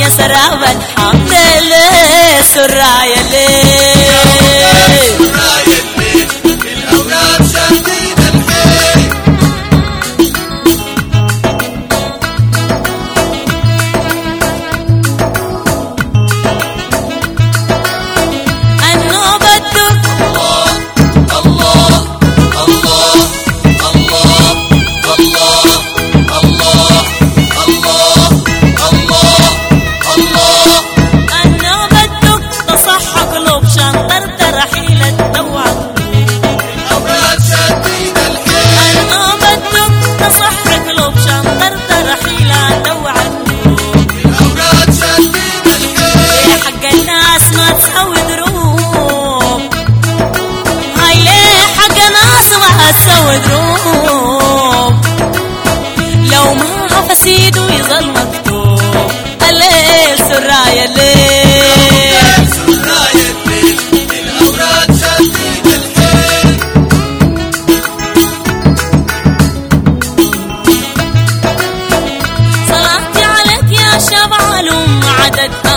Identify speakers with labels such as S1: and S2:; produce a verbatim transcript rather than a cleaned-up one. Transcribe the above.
S1: سراب الحمد لله سرايا ليه
S2: سرايا الليل الأولاد شادين الحيل
S1: النوبة الدب
S2: الله الله الله الله الله الله الله الله
S1: النوبة الدب تصح قلوب شنطر ترحيلة دوعة
S2: الأولاد شادين الحيل
S1: النوبة الدب تصح قلوب شنطر ترحيلة دوعة
S2: الأولاد شادين الحيل
S1: حق الناس ما تسوي دروب هاي ليه حق الناس ما تسوي دروب لو ما فسيد ويظل مكتوب الليل سرايا الليل
S2: سرايا الليل الأولاد شادين الحيل
S1: صلاتي عليك يا شبع الأم عدد